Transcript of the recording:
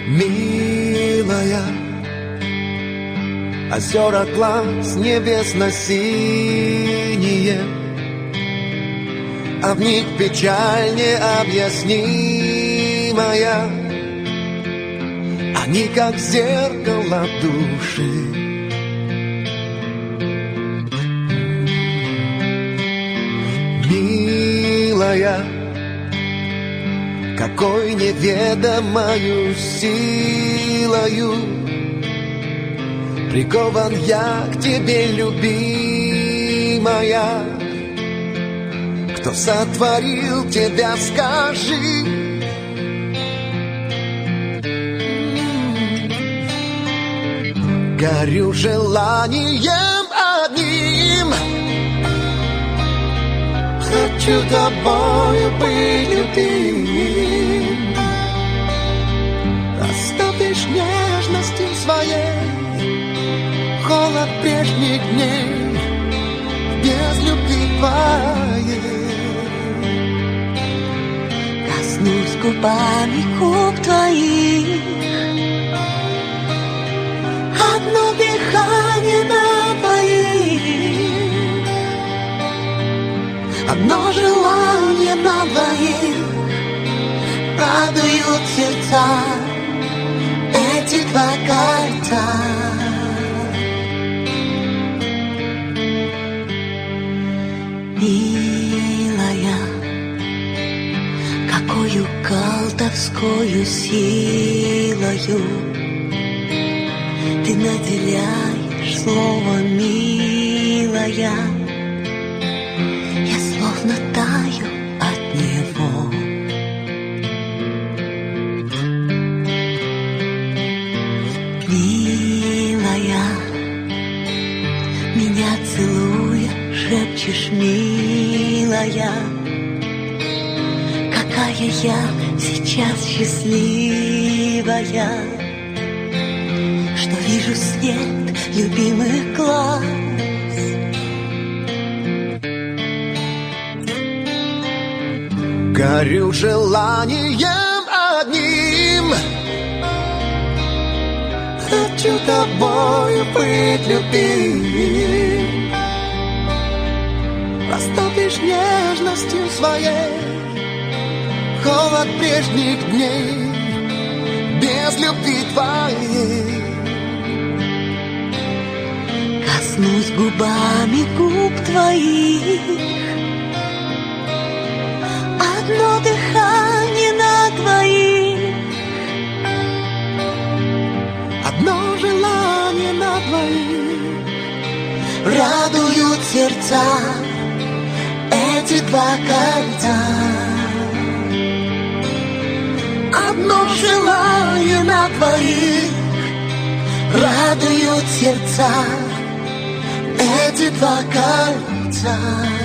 Милая, озера глаз небесно-синие, а в них печаль необъяснимая. Они как зеркало души. Милая, какой неведомою силою прикован я к тебе, любимая. Кто сотворил тебя, скажи? Горю желанием одним, хочу тобою быть любим. Растопишь нежностью своей холод прежних дней без любви твоей. Коснусь губами губ твоих, одно дыхание на двоих, одно желание на двоих. Радуют сердца эти два кольца. Милая, какою колдовскою силою ты наделяешь слово милая. Я словно таю от него. Милая, меня целуя, шепчешь милая, какая я сейчас счастливая, что вижу свет любимых глаз. Горю желанием одним, хочу тобою быть любим. Растопишь нежностью своей холод прежних дней без любви твоей. Коснусь губами губ твоих, одно дыхание на двоих, одно желание на двоих. Радуют сердца эти два кольца. Одно желание на двоих, радуют сердца эти два кольца.